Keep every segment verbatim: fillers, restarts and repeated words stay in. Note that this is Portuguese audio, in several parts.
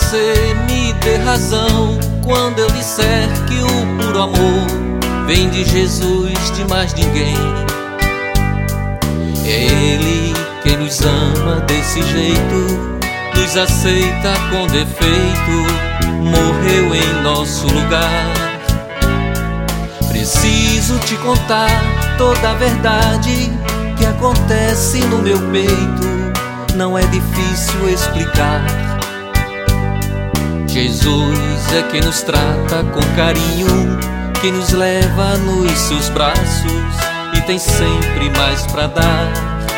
você me dê razão quando eu disser que o puro amor vem de Jesus, de mais ninguém. É Ele quem nos ama desse jeito, nos aceita com defeito, morreu em nosso lugar. Preciso te contar toda a verdade que acontece no meu peito, não é difícil explicar. Jesus é quem nos trata com carinho, quem nos leva nos seus braços e tem sempre mais pra dar.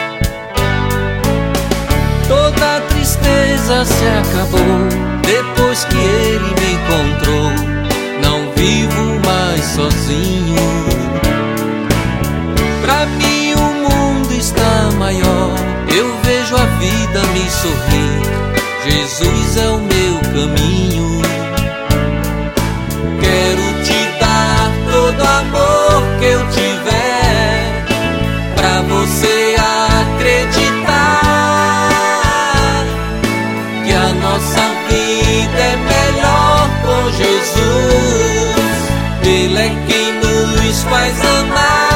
Toda a tristeza se acabou depois que Ele me encontrou. Não vivo mais sozinho. Pra mim o mundo está maior, eu vejo a vida me sorrir. Jesus é o meu caminho. Quero te dar todo o amor que eu tiver, pra você acreditar que a nossa vida é melhor com Jesus. Ele é quem nos faz amar.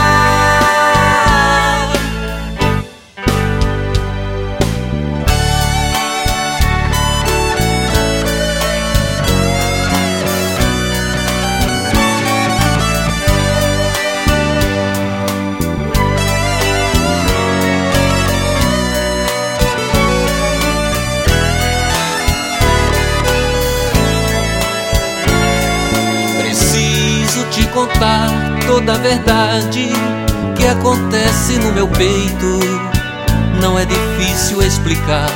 Te contar toda a verdade que acontece no meu peito, não é difícil explicar.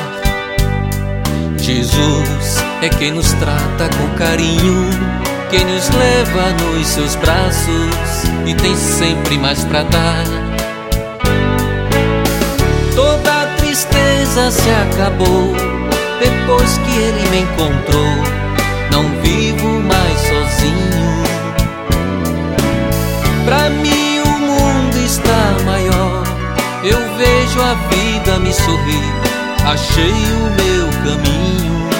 Jesus é quem nos trata com carinho, quem nos leva nos seus braços e tem sempre mais pra dar. Toda a tristeza se acabou depois que Ele me encontrou. Não vivo mais sozinho. Pra mim o mundo está maior, eu vejo a vida me sorrir. Achei o meu caminho.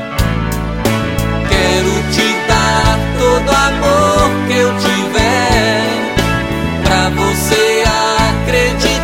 Quero te dar todo o amor que eu tiver, pra você acreditar